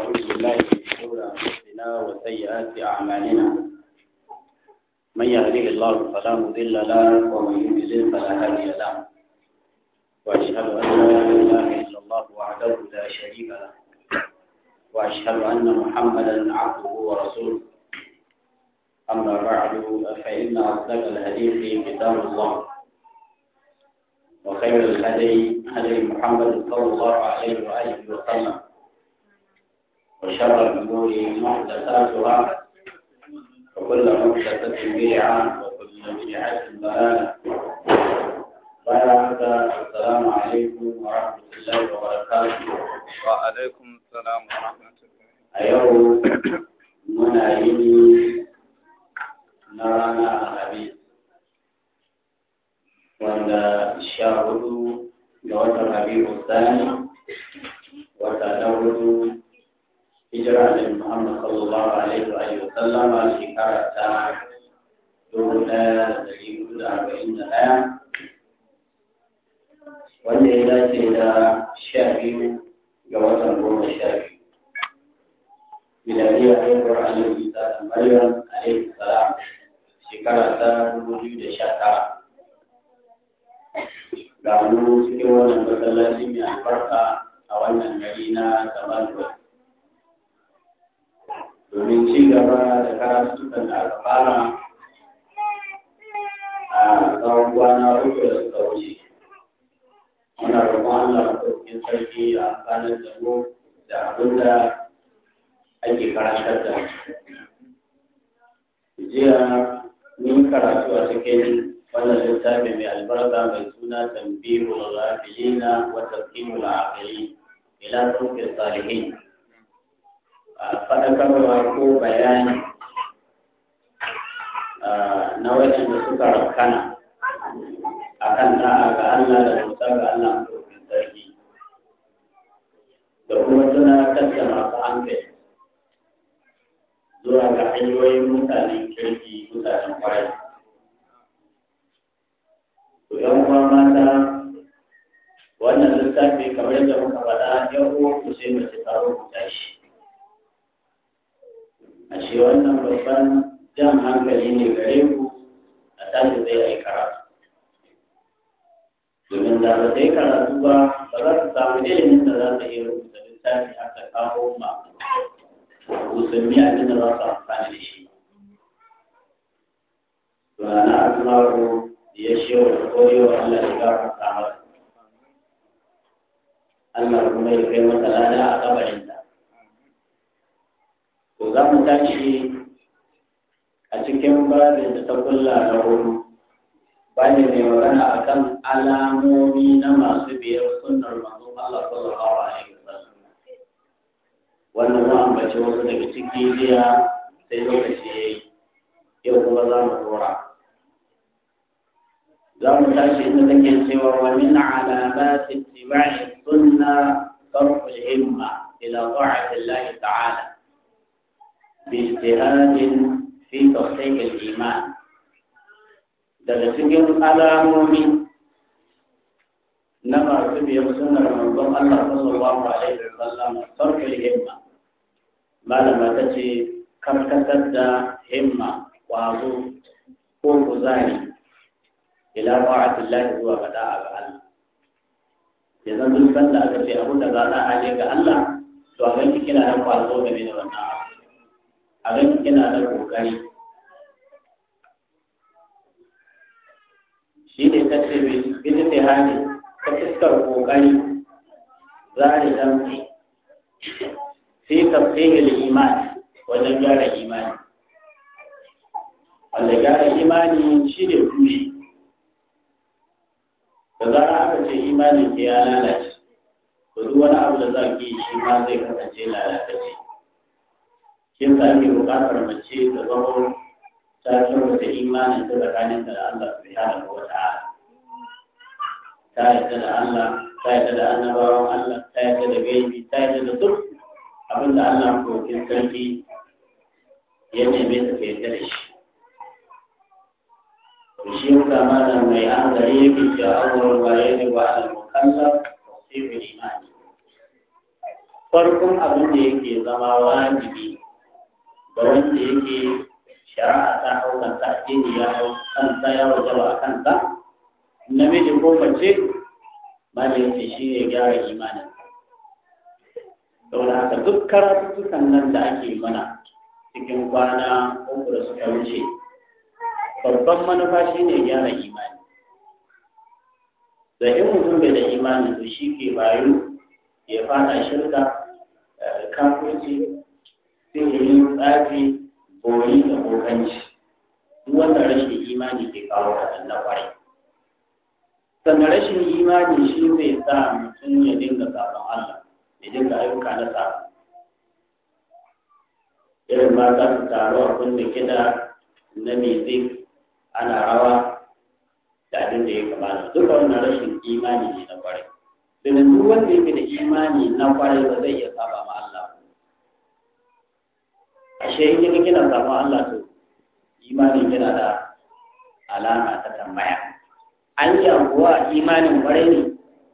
ونعوذ بالله من شرور أنفسنا وسيئات أعمالنا من يهده الله فلا مضل له ومن يضلل فلا هادي له وأشهد أن لا إله إلا الله وحده لا شريك له وأشهد أن محمدا عبده ورسوله أما بعد فإن أصدق الحديث كتاب الله وخير الهدي هدي محمد صلى الله عليه وآله وسلم وشر الأمور محدثاتها وكل محدثة بدعة وكل بدعة ضلالة. السلام عليكم ورحمة الله وبركاته. وعليكم السلام ورحمة الله. اليوم مناهيني نرانا الحديث wanda 14 ga watan Rabi'u Thani wata na hudu hijira da Muhammad sallallahu alaihi wa sallama shekara ta 1441 wanda ya dace da 12 ga watan 12 miladiyya haihuwar Annabi Isa da Maryam alaihi salam shekara ta 2019. ga mu cikin wannan masallaci mai albarka a wannan gari na Tabango domin ci gaba da karatukan da aka fara a tsawon kwana uku da suka wuce. Muna roƙon Allah maɗaukakin sarki a amfanar da mu da abin da ake karantar da jiya mun karatu a cikin wannan littafi mai albarka mai suna tambihul ghafilina wa tafhimul aqilin ila tawfiq salihin. Faɗakarwa ko bayani na waɗanda suka rakana akan da'a ga Allah da bauta ga Allah maɗaukakin sarki da kuma tunatar da masu hankali zuwa ga hanyoyin mutanen kirki mutanen kwarai. ‘Yan uwa mata, wannan littafi kamar yadda muka faɗa ‘yan uwa ku sai mace ta rubuta shi. Ashe wannan babban jan hankali ne gare ku a tashi zai yi karatu. Domin da ba ta yi karatu ba, ba za ta samu ilimin da za ta iya rubuta littafi aka kawo ma musulmi abin da za su amfani da shi. Tunana Asma'u ya shewa da koyo Allah ya gafarta masa. Allah kuma ya kai mata lada a kabarinta. To za mu tashi a cikin babin da ta kulla na hudu. Babin mai magana a kan alamomi na masu biyar sunnar manzon Allah sallallahu alaihi wasallam. Wannan za a ambaci wasu daga ciki jiya sai lokaci ya yi. Yau kuma za mu dora. za mu tashi inda take cewa wa min alamati ittiba'i sunna sarfu al-himma ila ta'ati Allah ta'ala bi ijtihadin fi tasdiq al-iman. Daga cikin alamomi na masu biyar sunnar manzon Allah sallallahu alaihi wa sallam sarfu al-himma, malama ta ce karkatar da himma kwazo ko kuzari ila ta'atillahi zuwa ga da'a ga Allah. Yanzu duk sanda aka ce abin da za a je ga Allah, to a ganki kina da kwazo game da wannan abu. A ganki kina da kokari. Shi ne ta ce ita ce hali ta fuskar kokari za a zamfi fi tafsihil iman wajen gyara imani. Wanda gyara imani shi ne tushe. Da zara aka ce imanin ke ya lalace, to duk wani abu da za ki yi shi ma zai kasance lalatacce. Shin sa ake buƙatar mace ta zama ta kyautata imanin ta tsakanin da Allah subhanahu wa ta'ala. Ta yarda da Allah, ta yarda da annabawan Allah, ta yarda da gaibi, ta yarda da duk abin da Allah kokin sarki ya neme ta yarda da shi. shi kama mai hankali yake cewa awwal waye ne wa al-mukallaf tasdiq al-iman farkon abin da yake zama wajibi ga wanda yake shari'a ta hau kansa, addini ya hau kansa, ya wajaba a kansa, namiji ko mace ba da yake shi ne gyara imanin. Saboda haka duk karatuttukan nan da ake mana cikin kwana uku da suka wuce, babban manufa shi ne gyara imani. Da in mutum bai da imani to shi ke bayu ya fada shirka, kafirci, sihiri, tsafi, bori da bokanci. Duk wanda rashin imani ke kawo kaɗan na ƙwarai. Sannan rashin imani shi zai sa mutum ya dinga sabon Allah, ya dinga ayyuka na sabon. Irin ba za su taru a kunna kiɗa na music ana rawa da abin da ya kamata. Duka wannan rashin imani ne na ƙwarai. Domin duk wanda yake da imani na ƙwarai ba zai iya saba ma Allah. Ashe in kika kina sabon Allah to imanin kina da alama ta tambaya. An yi kuwa imanin ƙwarai ne.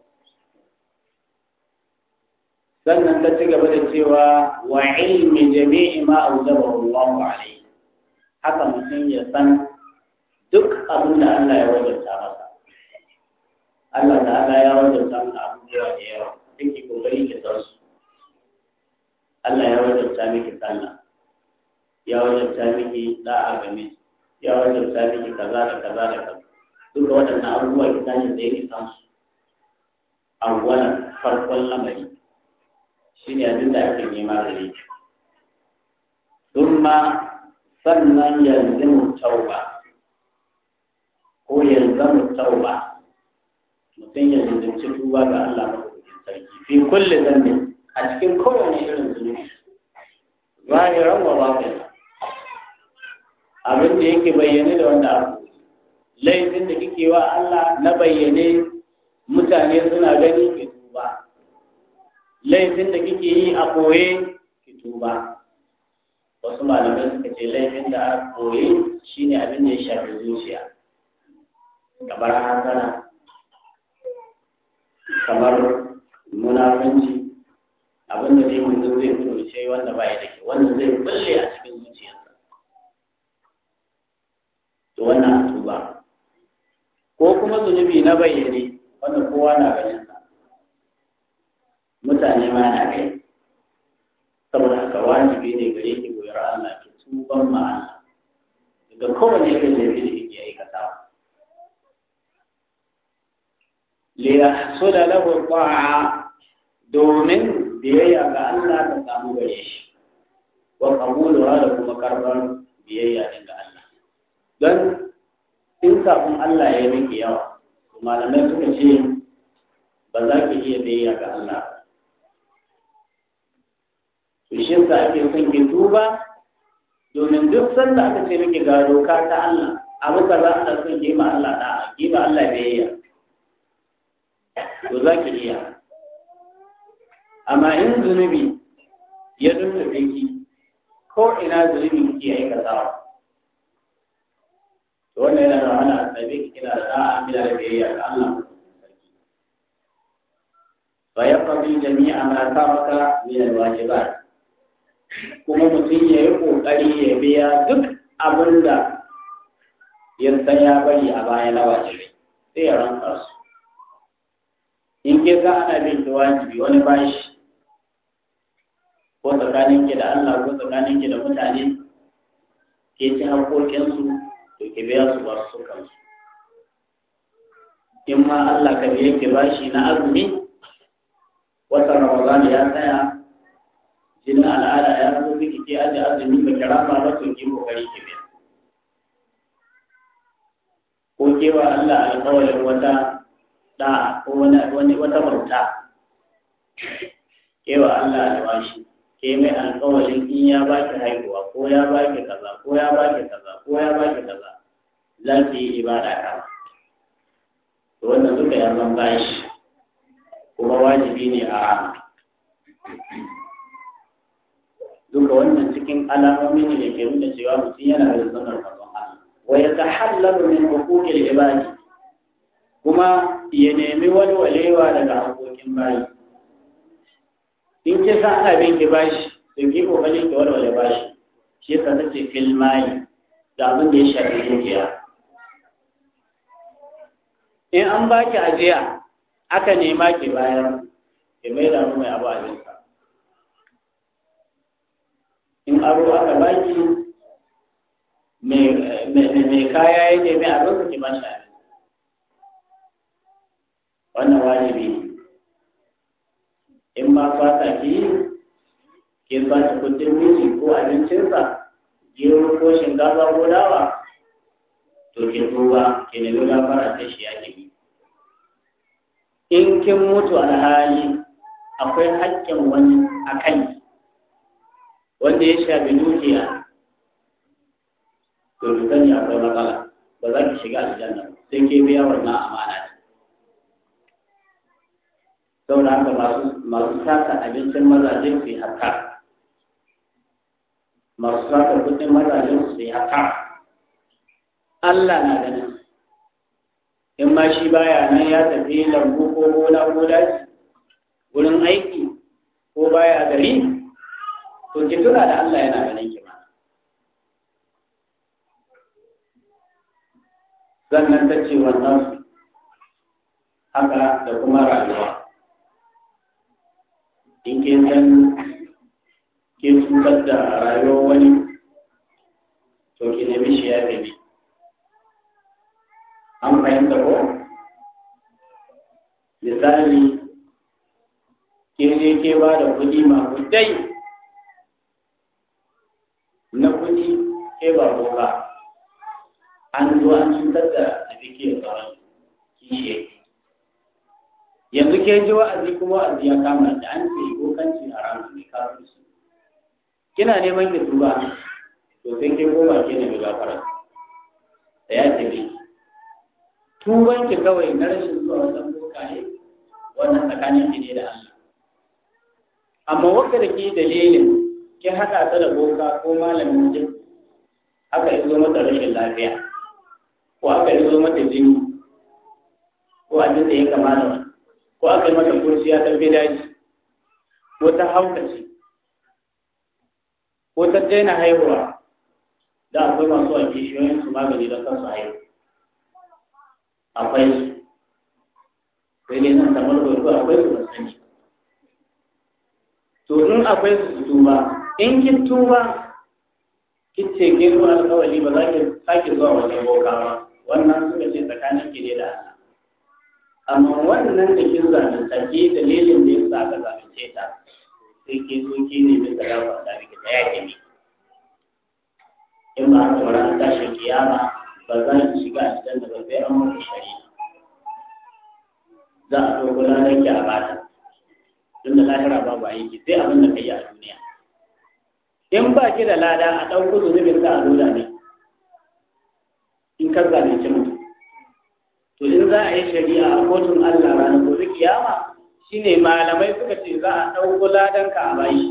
Sannan ta ci gaba da cewa wa ilmi jami'i ma auzabahu Allahu alayhi. Haka mutum ya san duk abin da Allah ya wajabta masa. Allah ta'ala ya wajabta mana abubuwa da yawa, duk kokari ki san su. Allah ya wajabta miki sallah, ya wajabta miki da'a ga miji, ya wajabta miki kaza da kaza da kaza. Duka waɗannan abubuwa ki tashi da yake san su. Awwalan farkon lamari shine abin da ake nema gare ki. Thumma sannan yalzimu tauba ko yalzamu tauba, mutum ya lizimci tuba ga Allah madaukakin sarki fi kulli dhanbin, a cikin kowane irin zunubi, zahiran wa batin, abin da yake bayyane da wanda abu, laifin da kike wa Allah na bayyane mutane suna gani ki tuba, laifin da kike yi a koye ki tuba. Wasu malamai suka ce laifin da a koye shine abin da ya shafi zuciya, kamar hasana, kamar munafanci, abin da zai mutum zai fito wanda ba ya da ke, wanda zai bulle a cikin zuciyarsa, to wannan a tuba. Ko kuma zunubi na bayyane wanda kowa na ganin sa, mutane ma na kai, saboda haka wajibi ne gare ki goyar Allah ki tuban ma Allah daga kowane irin laifi da kike aikatawa. Liyahsula lahu ta'a, domin biyayya ga Allah ta samu gare shi, wa qabuluha da kuma karbar biyayya din ga Allah. Don in kafin Allah ya miki yawa, malamai suka ce ba za ki iya biyayya ga Allah. To shi yasa ake son ki tuba, domin duk sanda aka ce miki ga doka ta Allah, abu kaza ana son ki ma Allah da'a, ki ma Allah biyayya, to za ki iya. Amma in zunubi ya dunta ki, ko ina zunubi kike aikatawa, to wannan yana da wahala a tsaye kina da da'a, kina da biyayya ga Allah. Fa yaqdi jami'a ma taraka min alwajibat, kuma mutum ya yi kokari ya biya duk abin da ya san ya bari a baya na wajibi, sai ya ranka su. In ke ga ana bin da wajibi wani bashi, ko tsakanin ki da Allah ko tsakanin ki da mutane, ke ci haƙoƙinsu, to ki biya su ba su kansu. In ma Allah ka biya ki bashi na azumi, wata Ramadan ya tsaya, jinin al'ada ya zo miki ke aje azumi ba ki rama ba, to ki kokari ki biya. Ko kewa Allah alƙawarin wata da ko wata bauta, kewa Allah alwashi, ke mai alƙawarin in ya baki haihuwa ko ya baki kaza ko ya baki kaza ko ya baki kaza, za ki yi ibada kama. To wannan duka ya zan bashi, kuma wajibi ne a rana. Duka wannan cikin alamomi ne da ke nuna cewa mutum yana da sunan rabon Allah. Wa yatahallalu min huquqil ibadi, kuma ya nemi walwalewa daga haƙoƙin bayi. in ke san abin ki bashi to ki kokari ki walwale bashi shi yasa tace fil mali da abin da ya shafi dukiya in an baki ajiya aka nema ki bayar ki mai da mai abu a jinsa in aro aka baki mai kaya ya nemi a lokaci ba shi wannan wajibi ne in ba fata ki ke ba ta kudin miji ko abincinsa gero ko shinkafa ko dawa to ki tuba ki nemi gafara sai shi ya gibi in kin mutu alhali akwai haƙƙin wani a kanki wanda ya shafi dukiya to sani akwai matsala ba za ki shiga aljanna sai ke biya wannan amana ce saboda haka masu saka abincin mazajen su yi haka masu saka kudin mazajen su yi haka Allah na ganin in ma shi baya nan ya tafi lambu ko gona ko daji wurin aiki ko baya gari to ki tuna da Allah yana ganin ki ma sannan ta ce wannan haka da kuma rayuwa in ke san ke cutar da rayuwar wani to ki nemi shi ya fi an fahimta ko misali ke je ke ba da kuɗi makudai na kuɗi ke ba boka an zo an cutar da abike tsawon kishe yanzu ke ji wa'azi kuma wa'azi ya kama da an ce bokanci a ranar ne kafin su kina neman ki tuba to sai ke koma ke ne gafara da ya tafi tuban ki kawai na rashin zuwa wajen bokaye wannan tsakanin ki ne da Allah amma wanda da ke dalilin ki haɗa ta da boka ko malamin jin aka yi zo mata rashin lafiya ko aka yi zo mata jini ko abin da ya kama da wani ko aka yi mata kurciya ta fi daji ko ta haukace ko ta daina haihuwa da akwai masu wanke shiyoyin su magani don kansu haihu akwai su sai dai nan kamar ko akwai su ban sani to in akwai su tuba in kin tuba kice ke zuwa alƙawari ba za ki sake zuwa wajen boka ba wannan suka ce tsakanin ki ne da Allah amma wannan da kin zalunta ke dalilin da yasa aka zalunce ta sai ke zo ki ne da talawa da miki da yake ne in ba haka ba ran tashin kiyama ba za ki shiga aljanna ba sai an mutu shari'a za a zo gudanar ki a bata tun da lahira babu aiki sai abin da kai a duniya in ba ki da lada a ɗauko zunubin ka a loda ne in ka zalunci mutum to in za a yi shari'a a kotun Allah ranar gobe kiyama shine malamai suka ce za a ɗauko ladan ka a bashi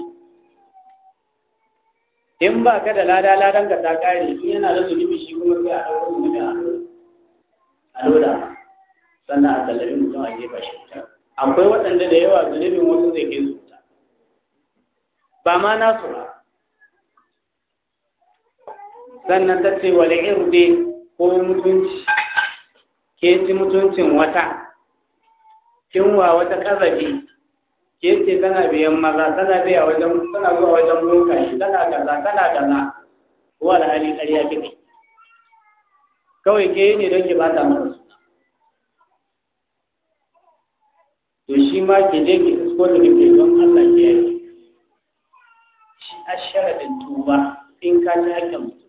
in ba ka da lada ladan ka ta kare in yana da zunubi shi kuma sai a ɗauko zunubi a loda sannan a tallafi mutum a jefa shi wuta akwai waɗanda da yawa zunubin wasu zai kai su wuta ba ma nasu ba sannan ta ce wale irde ko mutunci ke ci mutuncin wata kinwa wata ƙazafi ke ce tana biyan maza tana biya wajen tana zuwa wajen lokaci tana kaza ko alhali ƙarya kike kawai ke ne don ki bata masa suna to shi ma ke je ki isko da kike don Allah ke yi shi a sharadin tuba in ka ci hakkin mutum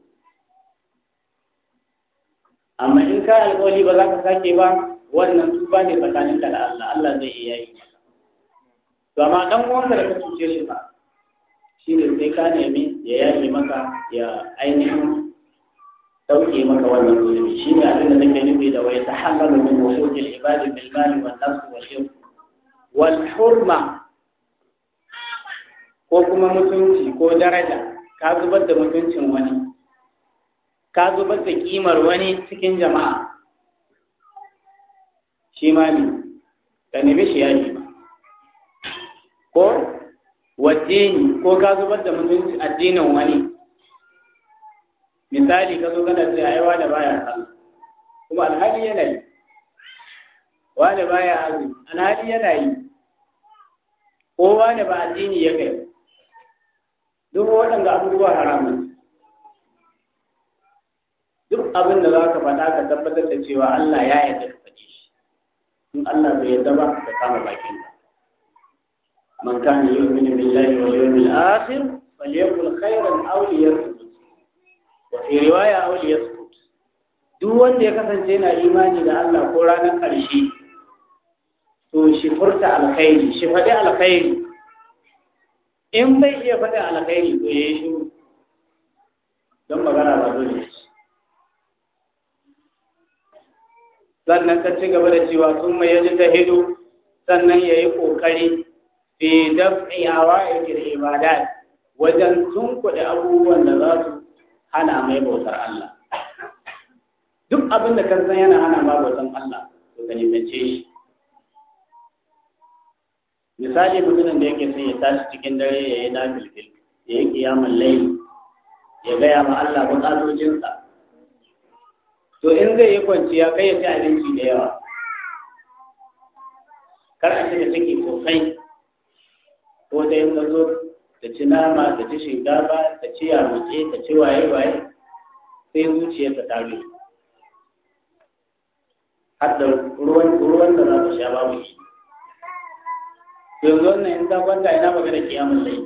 amma in ka alƙawari ba za ka sake ba wannan tuba ne tsakanin ka da Allah Allah zai iya yi to amma dan uwanka da ka cuce shi ba shi ne sai ka nemi ya yaye maka ya ainihin dauke maka wannan zulumi shi ne abin da nake nufi da wai tahallalu min wujuhil ibadi bil mali wan nafs wal shirk wal hurma ko kuma mutunci ko daraja ka zubar da mutuncin wani ka zubar da kimar wani cikin jama'a shi ma ne ka nemi shi yaji ko waddini ko ka zubar da mutunci addinin wani. Misali ka zo kana cewa ai wani baya sallah kuma alhali yana yi, wani baya azumi alhali yana yi, ko wani ba addini ya kai. Duk waɗanda abubuwa haramun. Duk abin da za ka faɗa ka tabbatar da cewa Allah ya yarda ka faɗi shi. In Allah bai yarda ba ka kama bakin ka. Man kana yu'minu billahi wal yawmil akhir falyakul khayran aw liyasmut. Wa fi riwaya aw liyasmut. Duk wanda ya kasance yana imani da Allah ko ranar ƙarshe to shi furta alkhairi, shi faɗi alkhairi. In bai iya faɗi alkhairi to yayi shiru. Don magana ba dole ne. Sannan ka ci gaba da cewa sun mai yaji ta hidu, sannan ya yi ƙoƙari fi daf'i awa'ikil ibadat wajen tunkuɗe abubuwan da za su hana mai bautar Allah. Duk abin da kan san yana hana ma bautar Allah to ka nisance shi. Misali mutumin da yake son ya tashi cikin dare ya yi nafilfil, ya yi kiyamun laili, ya gaya ma Allah buƙatocinsa. To in zai yi kwanciya kai ya ci abinci da yawa. Kar a ci da ciki sosai. Ko da yin zo ta ci nama, ta ci shinkafa, ta ci yamuke, ta ci waye-waye, sai zuciyarta ta rufe. Har da ruwan da za ta sha babu shi. Yanzu wannan in ta kwanta ina magana kiyamun laili.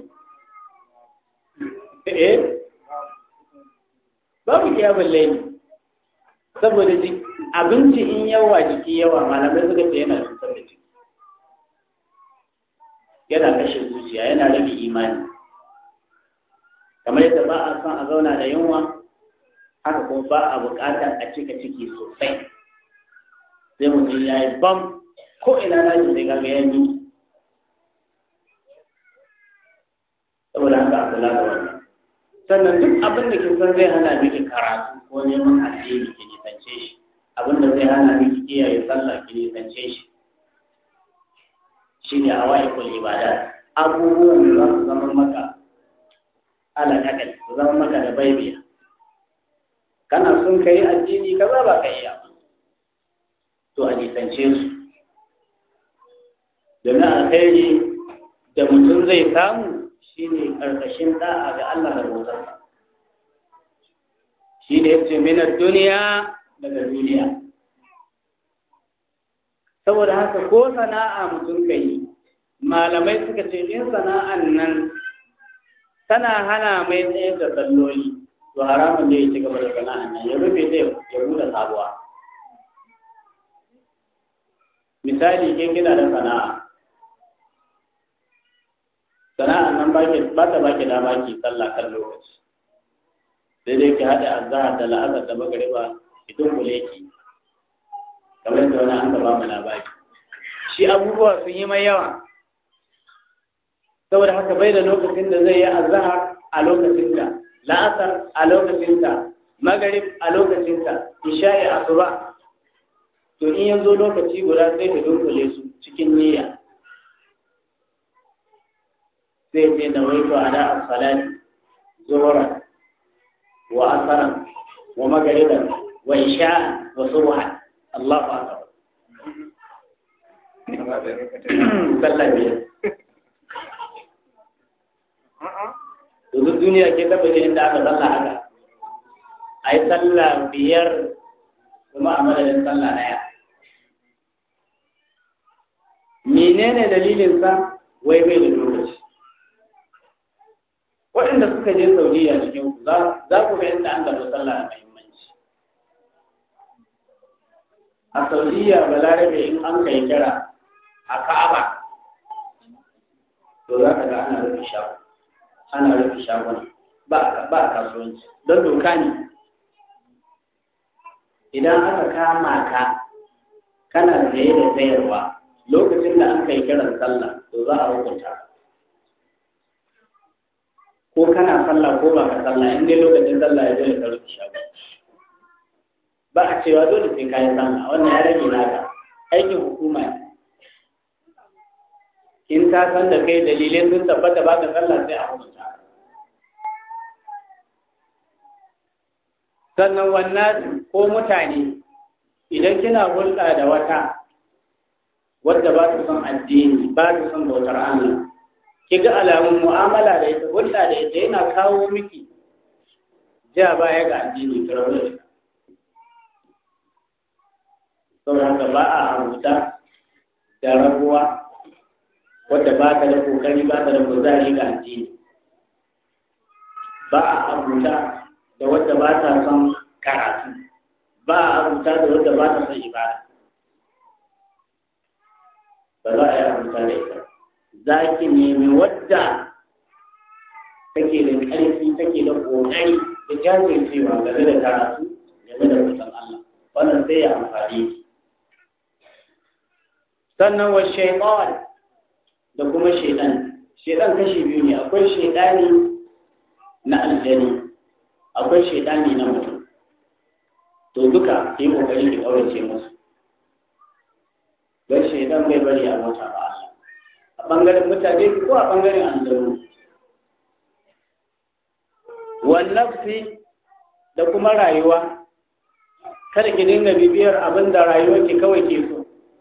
Babu kiyamun laili. Saboda abinci in yawa jiki yawa malamai suka ce yana cutar da jiki, yana kashe zuciya, yana rage imani. Kamar yadda ba a son a zauna da yunwa, haka kuma ba a buƙatar a cika ciki sosai. Sai mutum ya yi bam ko ina na ji sai kaga ya yi. Saboda haka a kula da wannan. Sannan duk abin da kin san zai hana miki karatu ko neman addini ki nisance shi, abin da zai hana miki kiyaye sallah ki nisance shi. Shine awaiqul ibadat, abubuwan da za su zama maka alaƙaƙal, su zama maka da baibiya. Kana son ka yi addini kaza ba ka iya, to a nisance su. Domin alkhairi da mutum zai samu shi ne ƙarƙashin ɗa'a ga Allah da bautarsa. Shi ne ya ce minar duniya daga duniya. Saboda haka ko sana'a mutum ka yi, malamai suka ce in sana'an nan tana hana mai tsayar da salloli, to haramun da ya ci gaba da sana'an nan ya rufe ta ya buɗe sabuwa. Misali ke kina da sana'a. Sana'an nan ba ta baki dama ki sallah kan lokaci. Sai dai ki haɗa azhar da la'asar da magriba ki dunkule ki. Kamar da wani an gaba mu labari. Shi abubuwa sun yi mai yawa. Saboda haka bai da lokacin da zai yi azhar a lokacinta, la'asar a lokacinta, magrib a lokacinta, isha'i asuba. To in yanzu lokaci guda sai ka dunkule su cikin niyya. Sai ce da waito a da as-salati zuhra wa asran wa maghriban wa isha wa subhan. Allahu akbar. Sallah biyar. Duk duniya ke tabbata inda aka sallah haka. Ai sallah biyar kuma a madadin sallah daya. Menene dalilin sa? Wai bai da lokaci. Waɗanda suka je Saudiya cikin ku za ku ga inda an gaba sallah da muhimmanci. A Saudiya balarabe in an kai kira a Ka'aba to za ka ga ana rufe shago, ana rufe shaguna ba kasuwanci don doka ne. Idan aka kama ka kana saye da sayarwa lokacin da an kai kiran sallah to za a hukunta ka. Ko kana sallah ko ba ka sallah in dai lokacin sallah ya dole ka rufe shago. Ba a cewa dole sai ka yi sallah, wannan ya rage naka, aikin hukuma ne. in ta san da kai dalilai sun tabbata ba ka sallah sai a hukunta. Sannan wannan ko mutane idan kina hulɗa da wata wadda ba ta son addini ba ta son bautar Allah, kiga alamun mu'amala da ita hulɗa da ita yana kawo miki ja baya ga addini karawa da ita. Saboda haka ba a abuta da rabuwa wadda ba ta da kokari ba ta da kuzari ga addini. Ba a abuta da wadda ba ta son karatu, ba a abuta da wadda ba ta son ibada. Ba za a yi abuta da ita. Za ki nemi wadda take da ƙarfi take da kokari da jajircewa game da karatu game da kusan Allah. Wannan sai ya amfani ki. Sannan wa shaitan da kuma shaitan kashi biyu ne, akwai shaitani na aljani akwai shaitani na mutum, to duka yi kokari ki kaurace musu don shaitan bai bari a mota ba Allah a bangaren mutane ko a bangaren aljanu. Wan nafsi da kuma rayuwa, kada ki dinga bibiyar abin da rayuwar ki kawai ke so.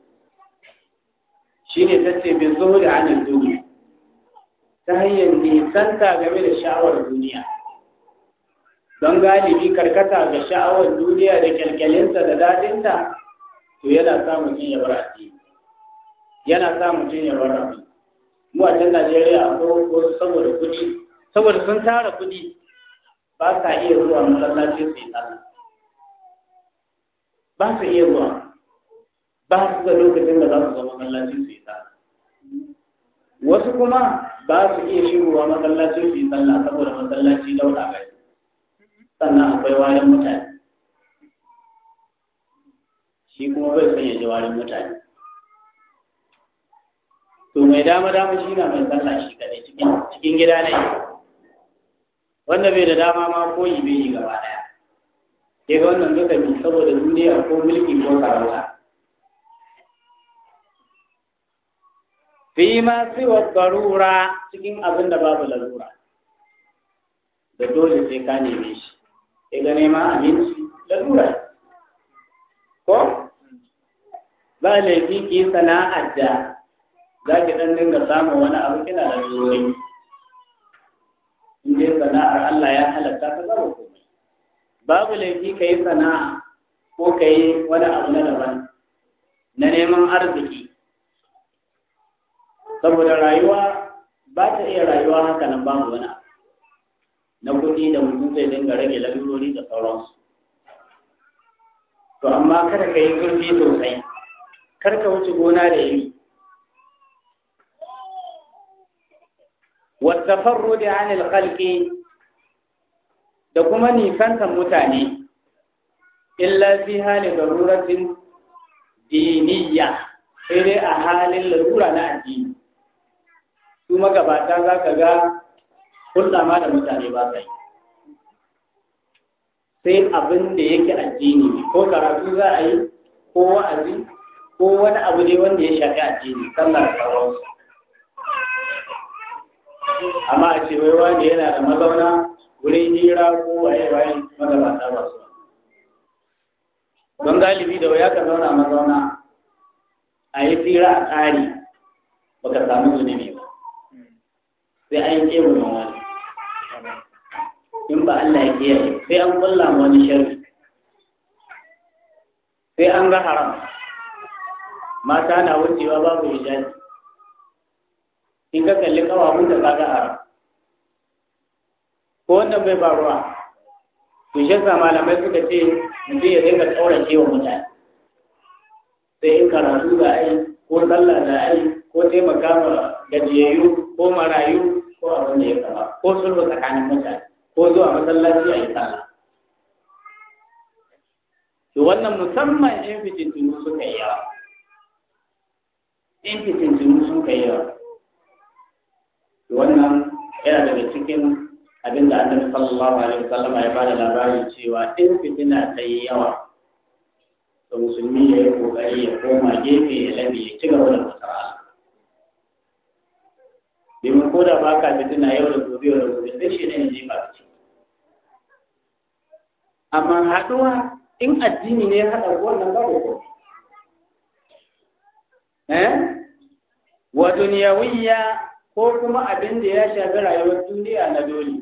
Shi ne ta ce bin zuhu da hannun duniya ta hanyar nisanta game da sha'awar duniya, don galibi karkata ga sha'awar duniya da kyalkyalinta da daɗinta to yana sa mutum ya bar addini, yana sa mutum ya bar abin. Mu a can Najeriya akwai wasu saboda kuɗi, saboda sun tara kuɗi ba sa iya zuwa masallaci su yi sallah, ba su iya zuwa, ba su da lokacin da za su zama masallaci su yi sallah. Wasu kuma ba su iya shigowa masallaci su yi sallah saboda masallaci dauɗa gari, sannan akwai warin mutane, shi kuma bai son ya ji warin mutane. To mai dama shi na mai sallah shi kaɗai cikin gida ne, wanda bai da dama ma koyi bai yi gaba ɗaya. Ke ga wannan duka bi saboda duniya ko mulki ko sarauta. Fi ma siwa garura cikin abin da babu lalura, da dole sai ka neme shi, sai ga nema abinci lalura. Ko? Ba laifi ki sana'ar da za ki ɗan dinga samun wani abu kina da lalurori. In dai sana'ar Allah ya halatta ka zama komai. Babu laifi ka yi sana'a ko ka yi wani abu na daban na neman arziki. Saboda rayuwa ba ta iya rayuwa haka nan babu wani abu na kuɗi da mutum zai dinga rage lalurori da sauransu. To amma kada ka yi zurfi sosai, kar ka wuce gona da iri. والتفرد عن الخلق da kuma nisantar mutane illa fi hali daruratin diniya, sai dai a halin lalura na addini. Su magabata za ka ga hulɗa ma da mutane ba sa yi, sai abin da yake addini ko karatu za a yi ko wa'azi ko wani abu ne wanda ya shafi addini, sallar sauransu. Amma a ce wai wanda yana da mazauna wurin hira ko waye magabata ba su. Don galibi da waya ka zauna mazauna a yi hira a tsari ba ka samu zunubi ba, sai an kebu ma wani. In ba Allah ya kiyaye sai an kulla wani sharri, sai an ga haram. Mata na wucewa babu hijabi, in ka kalli kawahun da kaga haram, ko wannan bai faruwa. To shi yasa malamai suka ce mutum ya dinga tsaurace wa mutane, sai in karatu da ai ko sallah da ai ko taimaka ma gajiyayyu ko marayu ko abin da ya kama, ko sulhu tsakanin mutane ko zuwa masallaci a yi sallah. To wannan musamman in fitintunu suka yi yawa, in fitintunu sun kai yawa, wannan yana daga cikin abin da Annabi sallallahu alaihi wasallam ya bada labarin cewa in fitina ta yi yawa, to musulmi ya yi kokari ya koma gefe ya labi ya ci gaba da musara. ko da ba ka fitina yau da gobe sai shi ne ji ba ce amma haɗuwa in addini ne ya haɗa wannan babu ko wa duniyawiyya ko kuma abin da ya shafi rayuwar duniya na dole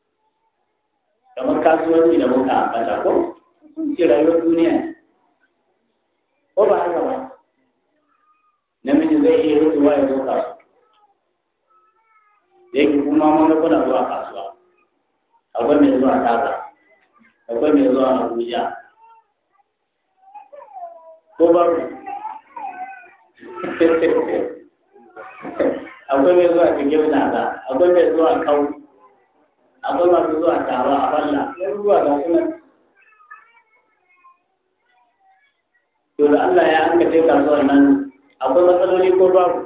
kamar kasuwanci da muka ambata ko sun ce rayuwar duniya ko ba haka ba namiji zai iya rutuwa ya zo kasuwa da yake kuma mana kuna zuwa kasuwa akwai mai zuwa Tata akwai mai zuwa Abuja ko ba akwai mai zuwa cikin nasa akwai mai zuwa Kau akwai masu zuwa Tawa a Balla sai zuwa ga kuma to da Allah ya an kace kasuwar nan akwai matsaloli ko babu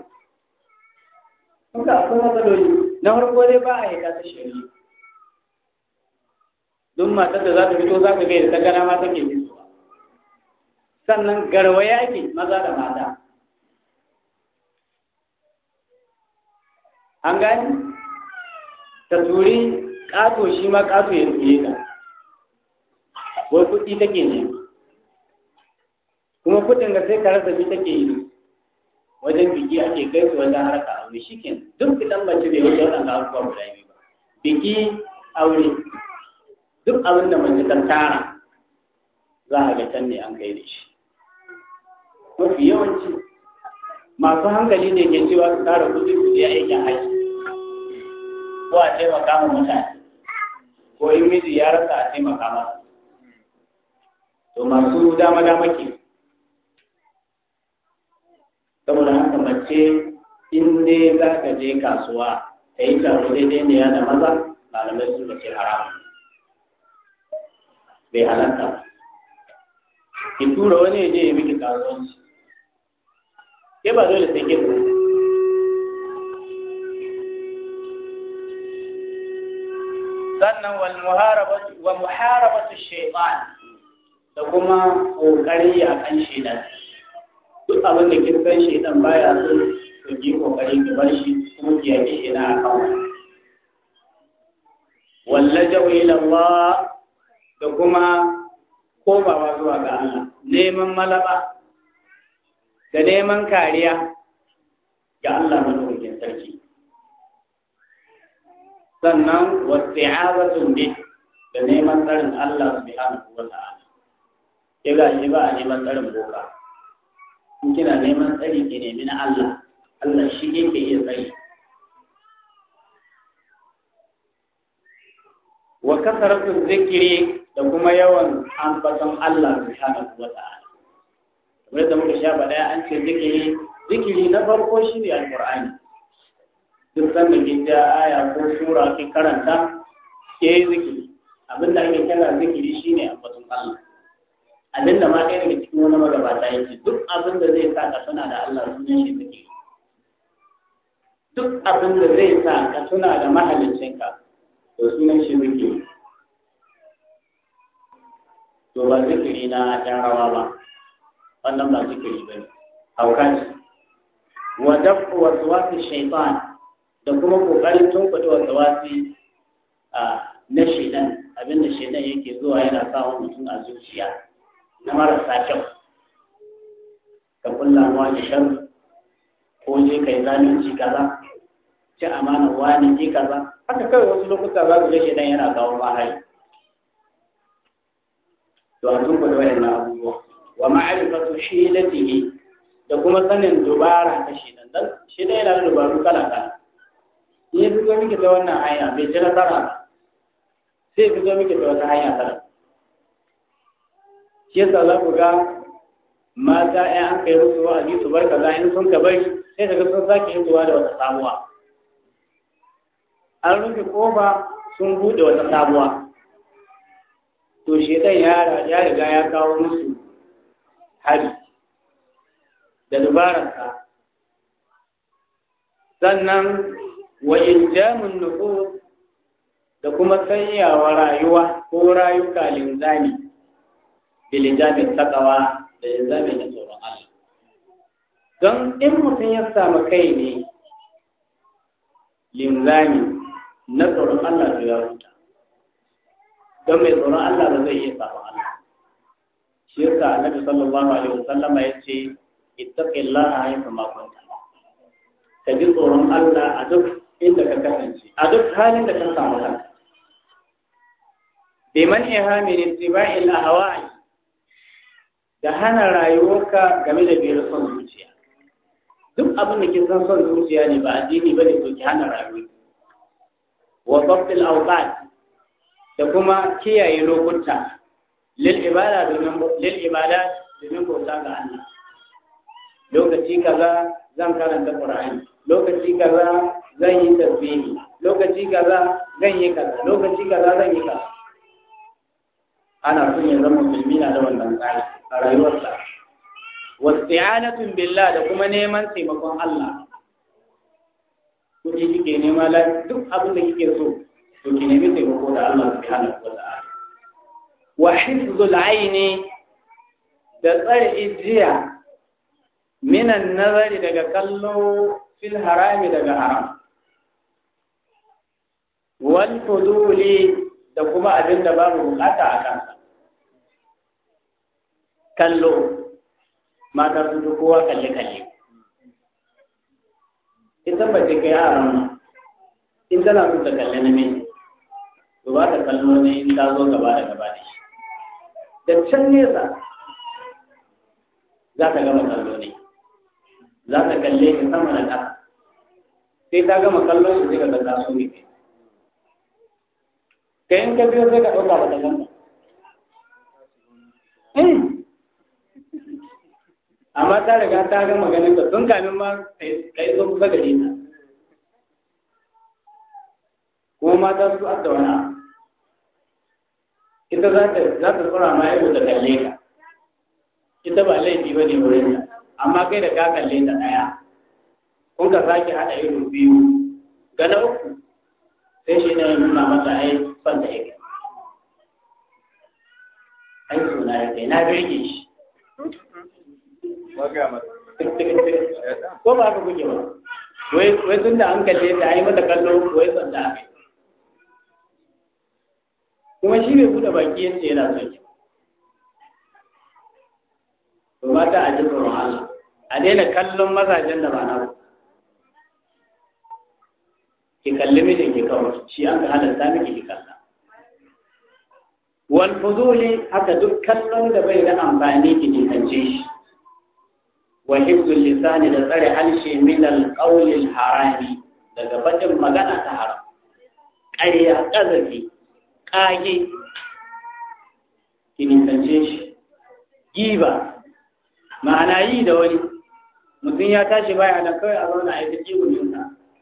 akwai matsaloli na farko dai ba a yi ta shari'a duk matar da za ta fito za ka ga ta gana ma take fitowa sannan garwaya ake maza da mata an gani ta turi ƙato shi ma ƙato ya tsaye ka wai kuɗi take ne kuma kuɗin da sai ka rasa bi take yi wajen biki ake kai su wajen harka aure shikin duk idan mace bai wuce waɗanda abubuwa guda biyu ba biki aure duk abin da mace ta tara za a ga can ne an kai da shi mafi yawanci masu hankali ne ke cewa su tara kuɗi su je aikin haji ko a taimaka ma mutane ko in miji ya rasa a taimaka masa to masu dama ke saboda haka mace in dai za ka je kasuwa ta yi taro daidai ne da maza malamai sun ce haramun bai halatta ki tura wani ya je ya miki kasuwanci ke ba dole sai ke zo sannan wa muharabatu shaytan da kuma kokari akan shaytan duk abin da kin san shaytan baya so to ki kokari ki bar shi kuma ki yake shi na akan wallajau ila Allah da kuma komawa zuwa ga Allah neman malaba da neman kariya ga Allah madaukakin sarki sannan wasti'azatun bi da neman tsarin Allah subhanahu wa ta'ala yaga shi ba a neman tsarin boka in kina neman tsari ki nemi na Allah Allah shi yake iya tsari wa kasaratu zikri da kuma yawan ambaton Allah subhanahu wa ta'ala kamar da muka sha bada an ce zikiri na farko shine alqur'ani duk sanda kin ja aya ko sura kin karanta ke zikiri abinda ake kira zikiri shine ambaton Allah abinda ma ɗaya daga cikin wani magabata yake duk abinda zai sa ka tuna da Allah sunan shi zikiri duk abinda zai sa ka tuna da mahaliccinka to sunan shi zikiri to ba zikiri na ɗan rawa ba wannan ba zikiri ba ne hauka ce wa dafu waswasi shaitan da kuma kokarin tunkuɗe waswasi na shaitan abinda shaitan yake zuwa yana sa wa mutum a zuciya na marasa kyau ka kulla wani shan ko je kai zalunci kaza ci amana wani ke kaza haka kawai wasu lokuta za ku ga shaitan yana kawo mahari to a tunkuɗe wayannan abubuwa wa ma'rifatu hilatihi da kuma sanin dubara ta shaitan dan shaitan yana da dubaru kala kala in ya fito miki ta wannan hanya bai ci nasara ba sai fito miki ta wata hanya tara shi yasa za ku ga mata ɗaya an kai musu wa'azi su bar kaza in sun ka bari sai daga sun sake yin zuwa da wata sabuwa an rufe kofa sun buɗe wata sabuwa to shaitan ya riga ya kawo musu hari da dubararsa sannan wa injamun nufus da kuma sanyawa rayuwa ko rayuka linzami bilijamin takawa da linzami na tsoron Allah don in mutum ya samu kai ne linzami na tsoron Allah to ya huta don mai tsoron Allah ba zai iya sabon Allah shi yasa Annabi sallallahu alaihi wasallama yace ittaqillaha haythu ma kunta ka ji tsoron Allah a duk inda ka kasance a duk halin da ka samu kanka biman ihamin ittiba'il ahwa'i da hana rayuwarka game da biyar son zuciya duk abin da ke san son zuciya ne ba addini ba ne to ki hana rayuwa wa dabtil awqat da kuma kiyaye lokuta lil ibada domin bauta ga Allah lokaci kaza zan karanta Qur'ani lokaci kaza zan yi tasbihi lokaci kaza zan yi kaza lokaci kaza zan yi kaza ana son ya zama musulmi na da wannan tsari a rayuwarsa wasti'anatun billah da kuma neman taimakon Allah kuɗi kike nema duk abin da kike so to ki nemi taimako da Allah subhanahu wa ta'ala wa hifzul aini da tsare ijiya minan nazari daga kallo fil harami daga haram wal fuduli da kuma abin da babu bukata a kansa kallo mata sun fi kowa kalle-kalle ita ba ce kai a rana in tana so ta kalle namiji to ba ta kallo ne in ta zo gaba da gaba da shi da can nesa za ta gama kallo ne za ta kalle shi sama da ƙasa sai ta gama kallon shi sai ka ga ta so ne kai in ka biyo sai ka ɗauka ba ta ganta amma ta riga ta gama ganin ta tun kamin ma kai zo kusa gare ta kuma mata su adda wani ita za ta tsora ma yau da kalle ka ita ba laifi ba ne wurin ta amma kai da ka kalle ta ɗaya kun ka sake haɗa ido biyu ga na uku sai shi ne nuna mata ai son da yake ai suna ya kai na birge shi ko ba haka kuke ba wai tun da an kalle ta ai mata kallo wai son da aka kuma shi bai buɗe baki yace yana son ki to mata a ji tsoron Allah a daina kallon mazajen da ba na ba ki kalli mijin ki kawai shi an ka halatta miki ki kalla wal fuzuli haka duk kallon da bai da amfani ki nisance shi wa hifzul lisani da tsare halshe min al qawli al harami daga batin magana ta haram ƙarya ƙazafi ƙage ki nisance shi giba ma'ana yi da wani mutum ya tashi baya da kawai a zauna a yi ta jibuninsa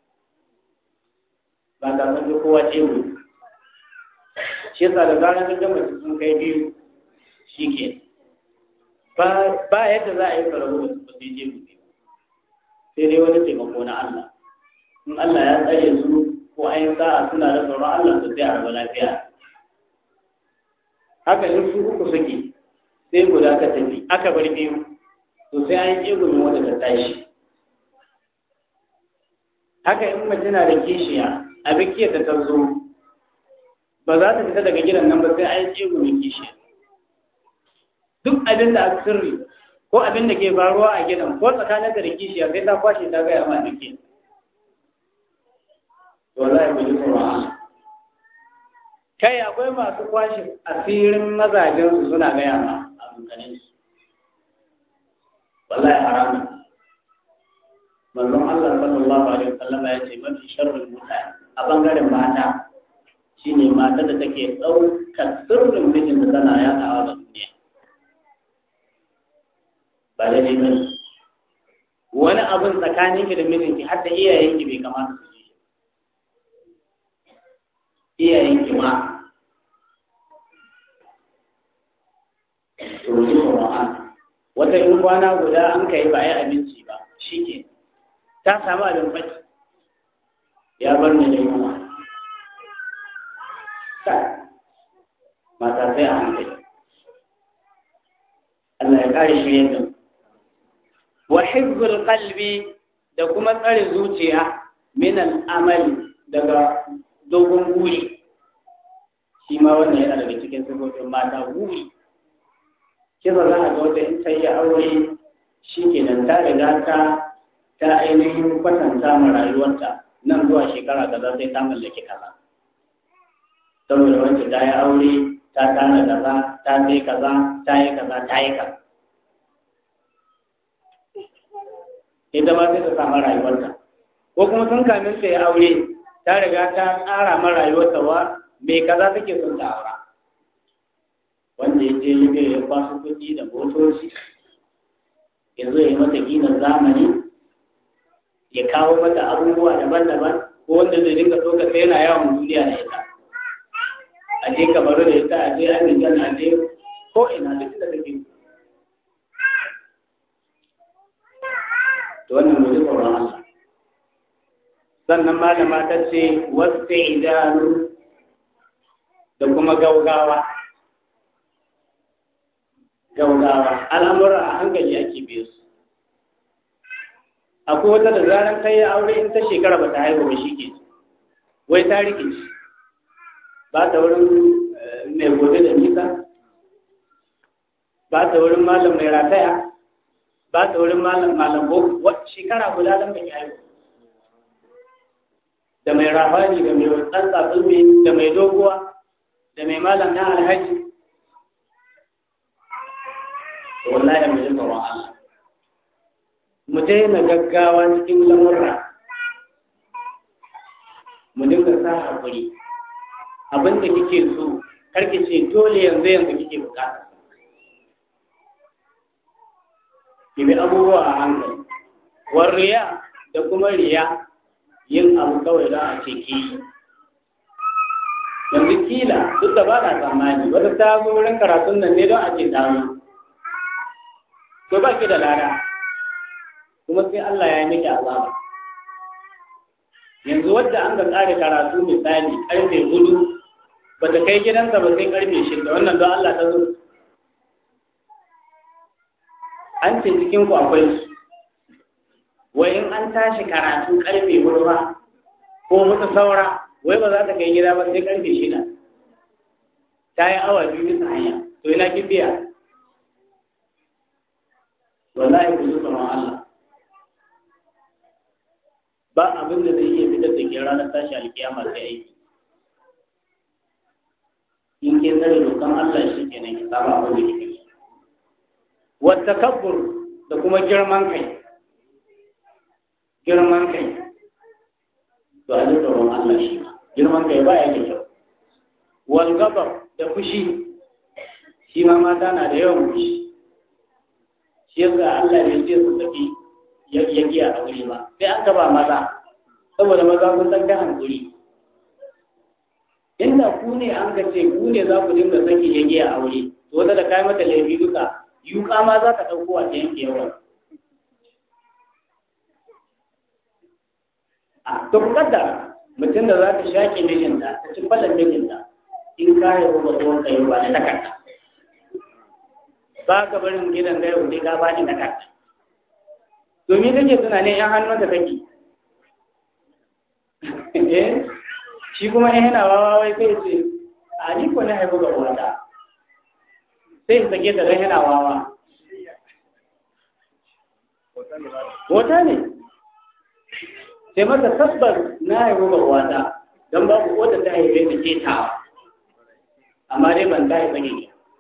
ba ta san kowa jibu shi yasa da zarar ka gama sun kai biyu shi ke ba yadda za a yi karabu da su sai jibu ne sai dai wani taimako na Allah in Allah ya tsare su ko ayin sa'a suna da tsoron Allah su sai a raba lafiya haka in su uku suke sai guda ka tafi aka bar biyu to sai an yi gumi wanda ta tashi haka in mace na da kishiya a bikiyar da ta zo ba za ta fita daga gidan nan ba sai an yi gumi kishiya duk abin da aka sirri ko abin da ke faruwa a gidan ko tsakanin da kishiya sai ta kwashe ta gaya ma bikiyar to wallahi ku ji tsoron Allah kai akwai masu kwashe asirin mazajensu suna gaya ma abokanensu wallahi haramun manzon Allah sallallahu alaihi wasallam ya ce mafi sharrin mutane a bangaren mata shine mata da take ɗaukar sirrin mijin da tana yaɗawa ga duniya ba da ne bane wani abin tsakaninki da mijinki har da iyayenki bai kamata su ji iyayenki ma to ji Qur'an wata in kwana guda an kai ba yi abinci ba shi ke ta samu abin baki ya bar ni da yunwa mata sai a hankali Allah ya kare shi yadda wa hifzul qalbi da kuma tsare zuciya min al'amali daga dogon guri shi ma wannan yana daga cikin sifofin mata guri kisa za a ga wata in ta yi aure shi kenan ta riga ta ainihin kwatanta ma rayuwarta nan zuwa shekara kaza sai ta mallaki kaza saboda wacce ta yi aure ta tana kaza ta sai kaza ta yi kaza ta yi kaza ita ma sai ta samu rayuwarta ko kuma sun kamin ta yi aure ta riga ta tsara ma rayuwarta wa me kaza take son ta aura wanda ya je libya ya kwaso kuɗi da motoci ya zo ya yi mata ginin zamani ya kawo mata abubuwa daban-daban ko wanda zai dinga ɗaukar sai yana yawon duniya da ita a je kamaru da ita a je amijan a je ko ina duk da take to wannan mu ji tsoron Allah sannan malama ta ce wasu idanu da kuma gaugawa al'amura a hankali ake biyu su akwai wata da zaran kai ya aure in ta shekara ba ta haihu ba shi ke wai ta rikici ba ta wurin mai gobe da nisa ba ta wurin malam mai rataya ba ta wurin malam boko shekara guda don bai haihu da mai rafani da mai tsantsa tsulmi da mai doguwa da mai malam na alhaji wallahi mu ji tsoron Allah mu daina gaggawa cikin lamurra mu dinga sa hakuri abin da kike so karki ce dole yanzu kike bukata ki bi abubuwa a hankali war riya da kuma riya yin abu kawai da a ce ki yanzu kila duk da ba na tsammani wata ta zo wurin karatun nan ne don a ce ta to ba ki da lada kuma sai Allah ya yi miki azaba yanzu wadda an ga tsare karatu misali karfe 4 ba ta kai gidansa ba sai karfe 6 wannan don Allah ta zo an ce cikin ku akwai su wai in an tashi karatu karfe 4 ba ko mutu saura wai ba za ta kai gida ba sai karfe 6 ta yi awa 2 bisa hanya to ina kin biya wallahi ku zuwa Allah ba abin da zai iya fitar da ke ranar tashi alkiyama sai aiki in ke tsare dokan Allah shi kenan ki saba abin da kike wa takabbur da kuma girman kai to a tsoron Allah shi girman kai ba ya da kyau wal ghadab da fushi shi ma mata na da yawan fushi shi yasa Allah ne sai su tafi ya giya a wuri ba sai an gaba maza saboda maza sun san hankuri inda ku ne an ga ce ku ne za ku dinga saki ya giya a wuri to wata da kai mata laifi duka yuka ma za ka ɗauko a yanke yawan to ku kaddara mutum da za ta shaƙe mijinta ta ci falon mijinta in ka yi ruwa tsohon kayo ba na takarda ba ka barin gidan gaya wuce ka ba ni takarda domin kake tunanin yan hannun da kake shi kuma yana wawa wai sai ce a ni ko na haifu ga wata sai sake ta don yana wawa wata ne sai mata tabbas na haifu ga wata don babu wata ta haife ta ce ta amma dai ban ta haifa ne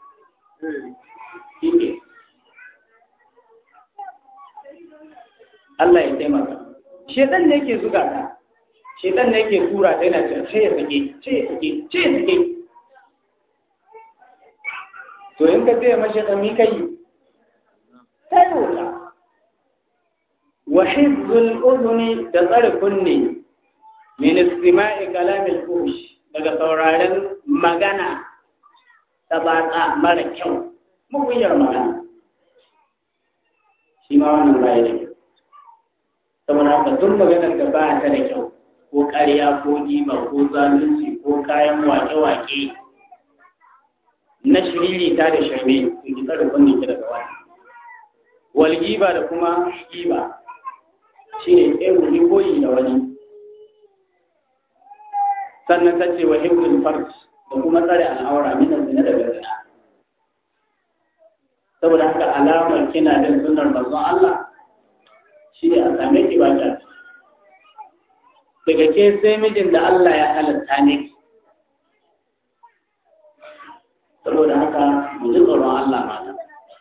shi ne Allah ya taimaka shedan ne yake zuga ta shedan ne yake tura ta yana cewa ce ya sake to in ka tsaye mashi ɗan mi kai ta yi wuta wa hizbul udhuni da tsare kunne min istima'i kalamil fuhsh daga sauraren magana ta batsa mara kyau mugunyar magana shi ma wannan baya da kyau saboda haka duk maganar da ba ta da kyau ko ƙarya ko giba ko zalunci ko kayan wake-wake na shiriri ta da shirme su ki tsare kunne ki daga wani wal giba da kuma giba shi ne tsaye wani koyi da wani sannan ta ce wa hibdul farj da kuma tsare al'aura min zina daga zina. Saboda haka alamar kina bin sunnar manzon Allah shi ne a same ki ba ta daga ke sai mijin da Allah ya halatta ne. Saboda haka mu ji tsoron Allah mana,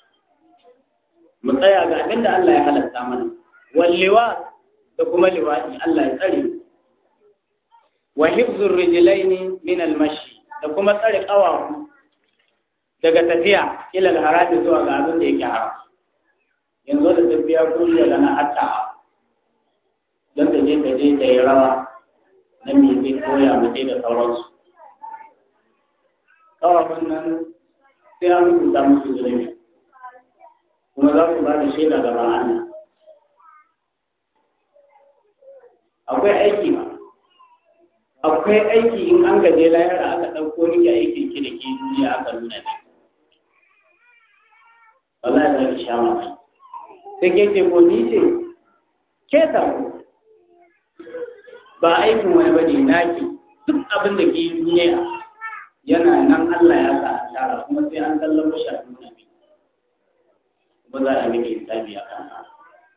mu tsaya ga abin da Allah ya halatta mana. Wallewa da kuma liwaɗi Allah ya tsare. Wa hifzur rijlaini min al-mashi da kuma tsare ƙawafu daga tafiya ila al-harami zuwa ga abin da yake haram. Yanzu da tafiya ko daga na hatta don ta je ta yi rawa na me zai koya mace da sauransu. Ƙawafun nan sai an rubuta musu zulumi kuma za su ba da shaida ga Allah. Akwai aiki ba, akwai aiki in an gaje lahira aka ɗauko miki aikin ki da ke duniya aka nuna ne. Wallahi za ki sha mamaki. Sai ke ce ko ni ce, ke sako. Ba aikin wani ba ne naki, duk abin da ke duniya yana nan Allah ya sa a tara kuma sai an kallon shi a nuna ne. Ba za a miki hisabi a kan haka.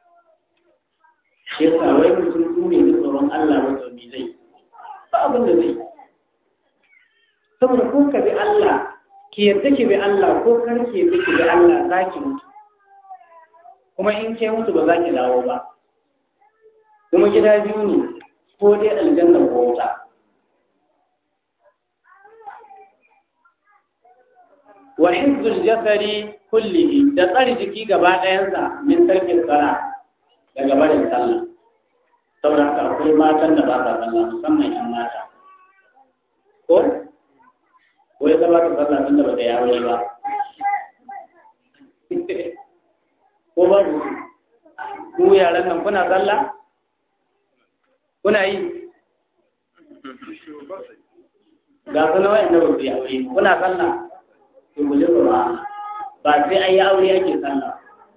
Shi yasa wai mutum ne da tsoron Allah wato me zai ba abin da zai. Saboda ko ka bi Allah ki yadda ki bi Allah ko kar ki yadda ki bi Allah za ki mutu. Kuma in ke mutu ba za ki dawo ba. Kuma gida biyu ne ko dai aljanna ko wuta. Wa hifzul jasari kullihi da tsari jiki gaba ɗayansa min tarkin sala daga barin sallah. Saboda haka akwai matan da ba sa sallah musamman yan mata. Ko ya zama ta sallah tun da ba ta yawo ba. Ko ba ku yaran nan kuna sallah? Kuna yi? Ga kuna wa'in da ba su yi aure, kuna sallah? To ku ji ba sai an yi aure ake sallah.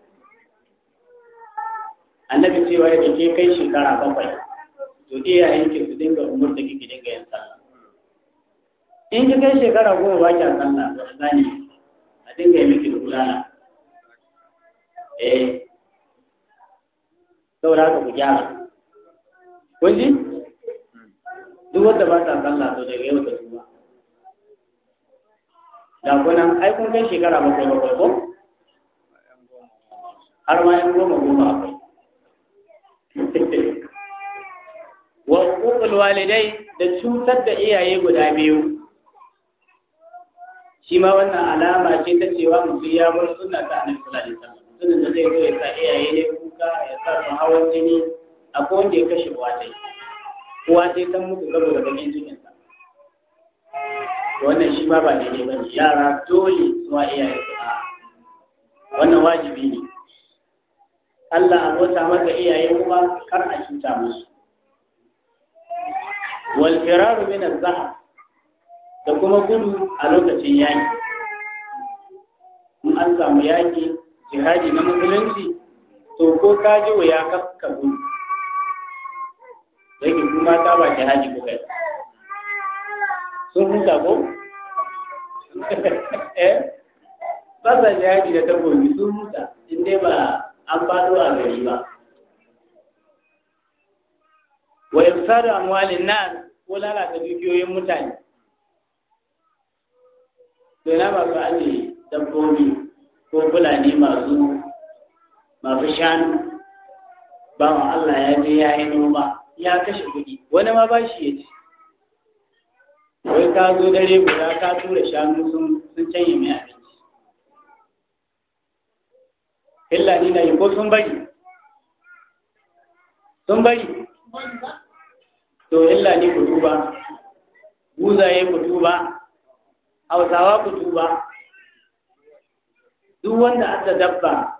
Annabi cewa ya ke kai shekara 7 to iyayen ki su dinga umurta ki dinga yin sallah. In ki kai shekara 10 ba ki sallah to zani a dinga yi miki kulana. Saboda haka ku gyara. Kun ji? Duk wanda ba ta sallah to daga yau da zuwa. Da kunan ai kun kai shekara 7 ko? Har ma yan 10 akwai. Wa uqul walidai da cutar da iyaye guda biyu shi ma wannan alama ce ta cewa mutum ya bar sunna ta Annabi sallallahu alaihi wasallam. Sunan da zai zo ya sa iyaye ne kuka ya sa su hawan jini akwai wanda ya kashe uwa sai ta mutu saboda bakin cikin sa. Wannan shi ma ba daidai bane, yara dole su wa iyaye su wannan wajibi ne. Allah abota maka iyaye kuma kar a cuta musu. Wal firaru min az-zahab da kuma gudu a lokacin yaki. In an samu yaki jihadi na musulunci to ko ka ji waya ka gudu. Yake kuma ta ba jihadi ko kai. Sun huta ko? Ba sa jihadi da takobi sun huta in dai ba an faɗo a gari ba. Wa ifsadu amwalin nas ko lalata dukiyoyin mutane. To ina ba su aje dabbobi ko fulani masu shanu. Bawan Allah ya je ya yi noma ya kashe kuɗi wani ma ba shi ya ci. Wai ka zo dare guda ka tura shanu sun canye mai abinci. Hillani na yi ko sun bari? Sun bari? To hillani ku tuba, buzaye ku tuba, hausawa ku tuba. Duk wanda aka dabba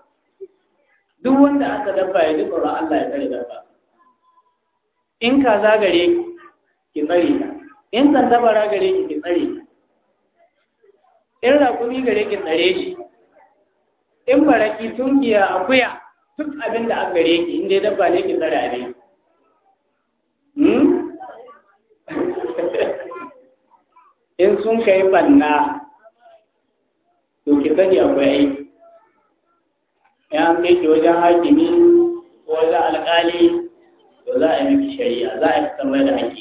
ya ji tsoron Allah ya tsare dabba. In ka zagare ki tsare ta, in kan tabara gare ki tsare ta, in rakumi gare ki tsare shi. In baraki tunkiya akuya duk abin da aka gare ki in dai dabba ne ki tsare abin. in sun kai banna to ki sani akwai aiki ya an kai ki wajen hakimi ko wajen alƙali to za a yi miki shari'a za a yi fitar mai da haƙƙi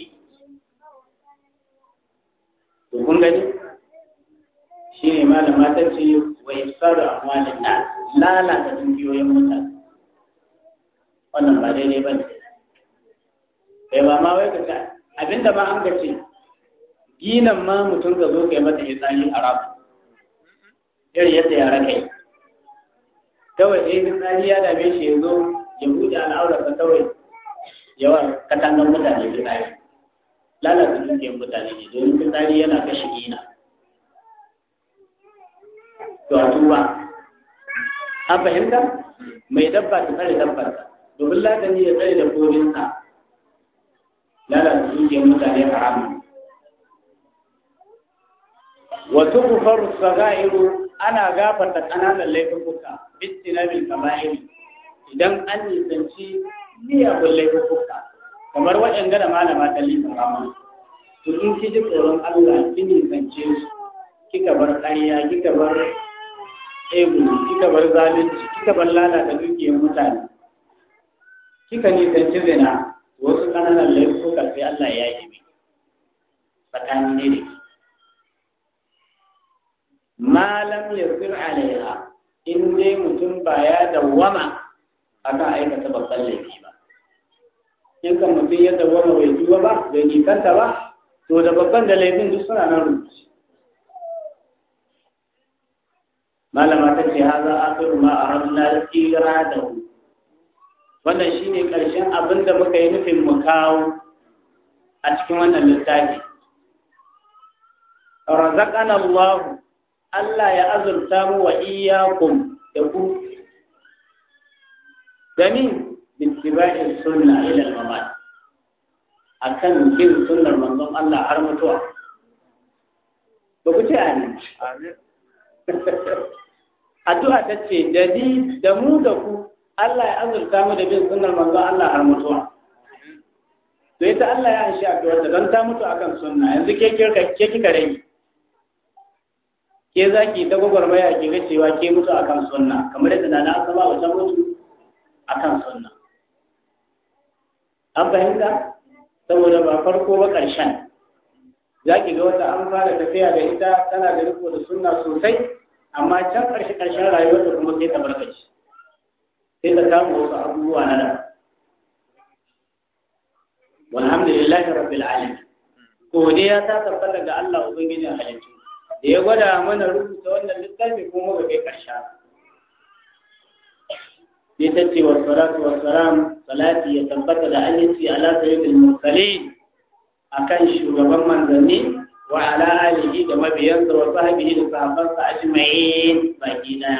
to kun gani shi ne malama ta ce wa ifsadu amwalin nas lalata dukiyoyin mutane wannan ba daidai ba ne kai ba ma wai ka ce abinda ma an ka ce ginan ma mutum ka zo kai mata hitsari haram irin yadda yara kai kawai sai fitsari ya dame shi ya zo ya buɗe al'aurarsa kawai yawan katangar mutane fitsari lalata dukiyar mutane ne domin fitsari yana kashe gina to a tuba an fahimta mai dabba ta tsare dabbarsa domin ladani ya tsare dabbobinsa lalata dukiyar mutane haramun wato kufar sagairu ana gafarta kananan laifuka bistinabil kaba'ir idan an nisanci miyagun laifuka kamar waɗanda da malama ta lissafa to in ki ji tsoron Allah ki nisance su kika bar ƙarya kika bar ego kika bar zalunci kika bar lalata dukiyar mutane kika nisanci zina wasu kananan laifuka sai Allah ya yi mi tsakani ne da malam yasir alaiha in dai mutum ba ya dawwama akan aikata babban laifi ba in kan mutum ya dawwama bai duba ba bai nikanta ba to da babban da laifin duk suna nan rubuci malama ta ce haza akhiru ma aradna iradahu wannan shine karshen abin da muka yi nufin mu kawo a cikin wannan littafi razaqana Allah ya azurta mu wa iyyakum da ku gamin bittiba'i sunna ila al-mamat akan bin sunnar manzon Allah har mutuwa ba ku ce amin addu'a tace da ni da mu da ku Allah ya azurta mu da bin sunnar manzon Allah har mutuwa to ita Allah ya anshi addu'ar da dan ta mutu akan sunna yanzu ke kika rage ke za ki ta gwagwarmaya ki ga cewa ke mutu akan sunna kamar yadda na asaba wata mutu akan sunna an fahimta saboda ba farko ba ƙarshen za ki ga wata an fara tafiya da ita tana da riko da sunna sosai amma can ƙarshen rayuwarta kuma sai ta barkaci sai ta kama wasu abubuwa na da walhamdulillahi rabbil alamin godiya ta tabbata ga Allah ubangijin halittu da ya gwada mana rubuta wannan littafi kuma ga kai ƙarsha sai ta ce wa salatu wa salam salati ya tabbata da aminci ala sayyidil mursalin akan shugaban manzanni wa ala alihi da mabiyansa wa sahbihi da sahabbansa ajma'in baki daya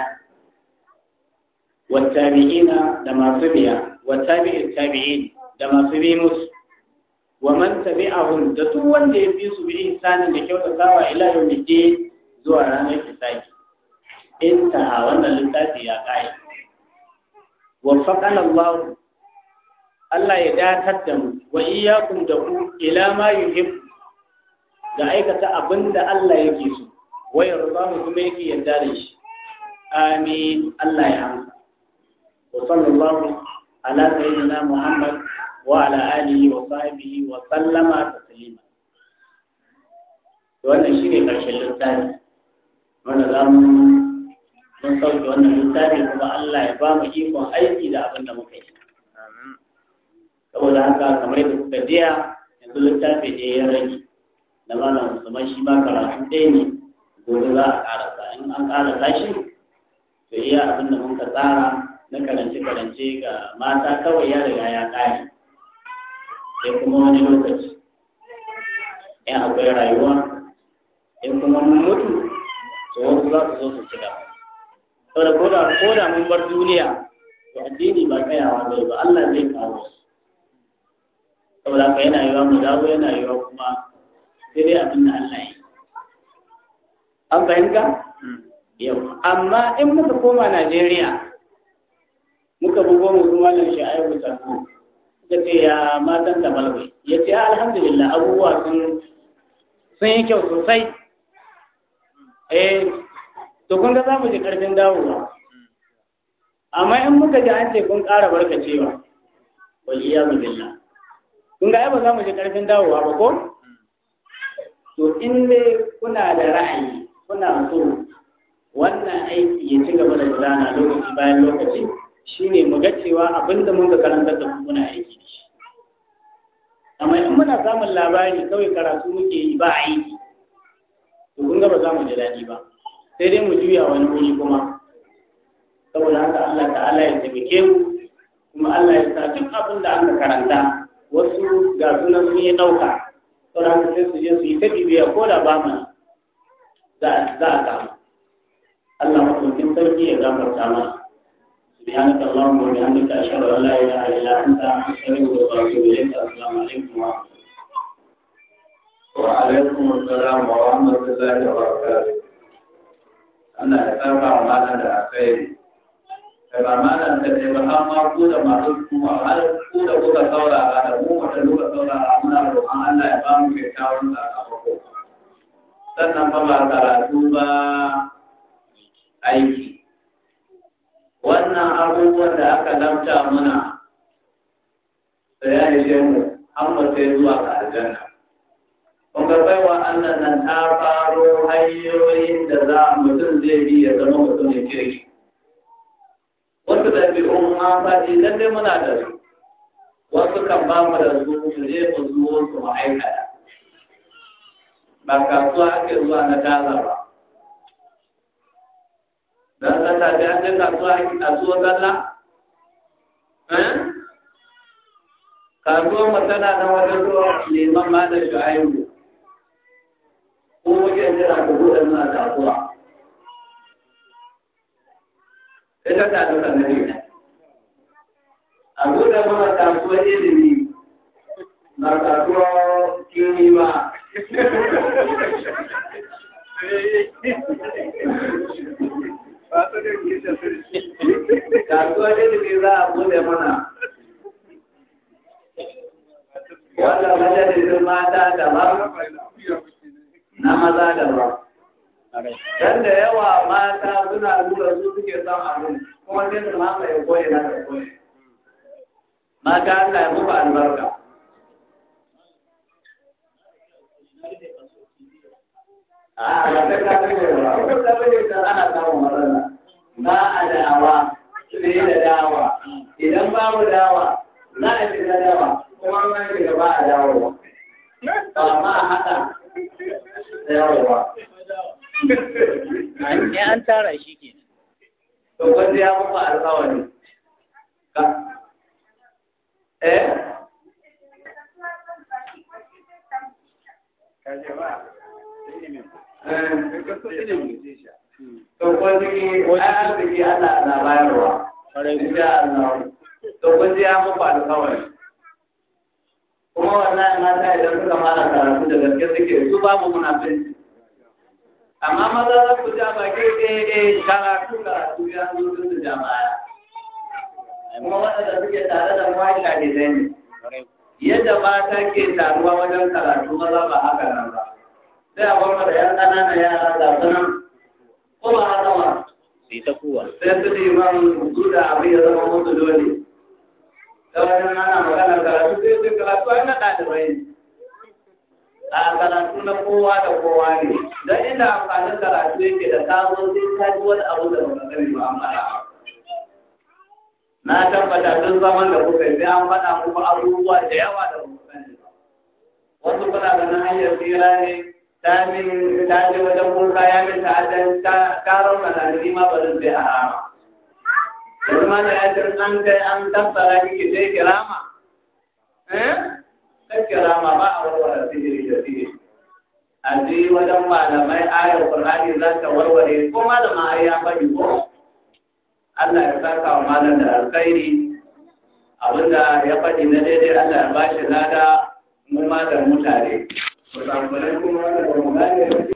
wa tabi'ina da masu biya wa tabi'it tabi'in da masu bi musu wa man tabi'ahum da duk wanda ya bi su bi ihsanin da kyautatawa ila yawmiddin zuwa ranar hisabi intaha wannan littafi ya kai waffaqana Allah ya datar da mu wa iyyakum da ku ila ma yuhib da aikata abinda Allah yake so wa yarda mu kuma yake yarda da shi amin Allah ya amsa wa sallallahu ala sayyidina Muhammad wa ala alihi wa sahbihi wa sallama taslima wannan shine karshen littafi wanda zamu mun sauke wannan littafi kuma Allah ya ba mu ikon aiki da abin da muka yi amin saboda haka kamar yadda kuka jiya yanzu littafi ne ya rage na malam Usman shi ma karatu ɗaya ne gobe za a karasa in an karasa shi to iya abin da muka tsara na karance ga mata kawai ya riga ya ƙare sai kuma wani lokaci in akwai rayuwa in kuma mun mutu to wasu za su zo su ci gaba saboda ko da mun bar duniya to addini ba tsayawa zai ba Allah zai kawo su saboda haka yana yiwa mu dawo yana yiwa kuma sai dai abin da Allah yi an fahimta yau amma in muka koma Najeriya muka bugo mu kuma nan shi ayyuka tsaro suka ce ya matan da malwai ya ce alhamdulillah abubuwa sun yi kyau sosai. To kun ga za mu ji ƙarfin dawowa. Amma in muka ji an ce kun ƙara barkacewa, waliyazu billah. Kun ga ai ba za mu ji ƙarfin dawowa ba ko? To in dai kuna da ra'ayi, kuna so wannan aiki ya ci gaba da gudana lokaci bayan lokaci, shine mu ga cewa abinda mun ga karantar da kuna aiki da shi. Amma in muna samun labari kawai karatu muke yi ba aiki, to kun ga ba za mu ji daɗi ba. Sai dai mu juya wani wuri kuma. Saboda haka Allah ta'ala ya taimake mu, kuma Allah ya sa duk abin da aka karanta wasu ga sunan sun yi ɗauka. Saboda haka sai su je su yi ta bibiya ko da ba mu za a samu. Allah mutum sarki ya gafarta mana. سبحانك اللهم وبحمدك أشهد أن لا إله إلا أنت أستغفرك وأتوب إليك. السلام عليكم ورحمة الله. وعليكم السلام ورحمة الله وبركاته. أنا أتابع معنا الأخير. Ba malam ka ce ba har ma ku da masu kuma har ku da kuka saurara da mu da kuka saurara muna roƙon Allah ya ba mu kyakkyawan sakamako. Sannan fa ba karatu ba aiki. Wannan abubuwan da aka lamta muna da ya ishe mu an mu sai zuwa ga aljanna. Kun ga baiwa Allah nan ta faro hanyoyin da za mutum zai bi ya zama mutumin kirki. Wasu ɗabi'un ma faɗi lallai muna da su, wasu kan ba mu da su mu je mu zuwo su ma'aikata. Ba kasuwa ake zuwa na taza ba. Don sallah da an je kasuwa a zuwa sallah? Kasuwar mu tana nan wajen zuwa neman ma da shu'aibu. Ko wajen jira ku buɗe suna kasuwa. Ita ta duka na ne. A buɗe mana kasuwar ilimi, na kasuwar kini ba. Kasuwar ilimi za a buɗe mana. Wanda majalisun mata daban, na maza daban. Dan da yawa mata suna lura su suke son abin, kuma sai su mamaye koyi na da koyi. Mata Allah ya muku albarka. A ba ta kafin da ba, kuma kafin da ana samun matsala. Ba a da'awa, sai da dawa. Idan babu dawa, za a shiga dawa, kuma an shiga ba a dawowa. Ba ma a haɗa da yawowa. An tara shi ke. To wanda ya muku alƙawari. Ka to wani arziki ana na bayarwa. Insha Allah. To wanda ya muku alƙawari. Kuma wannan mata idan suka fara karatu da gaske suke su babu munafinci. Amma maza za su ja baki karatu ya zo su ja baya. Kuma waɗanda suke tare da mawa shahidai ne. Yadda mata ke taruwa wajen karatu maza ba haka nan ba. Sai a bar da ‘yan ƙananan yara ga sunan ko ba haka ba. Sai ta kuwa. Sai su neman su da abin ya zama musu dole. Ta wajen ana magana karatu sai su karatu ai na ɗalibai ne. A karatu na kowa da kowa ne. Don inda amfanin karatu yake da kawo sai ta ji wani abu da ba gani ba an faɗa. Na tabbata duk zaman da kuka yi an faɗa muku abubuwa da yawa da ba sani ba. Wasu kuna ganin hanyar tsira ne ta je wajen kuka ya min ta'addan ta rauna na da ma ba zan sai a rama. Yanzu ma da ya ce an kai an tabbara kike sai kirama. Sai kirama ba a warware sihiri da sihiri. A ji wajen malamai ayar Qur'ani za ta warware ko malama ai ya faɗi ko Allah ya saka wa malam da alkhairi abinda ya faɗi na daidai Allah ya bashi lada mu ma da mutane. Ku samu kuma da mu gane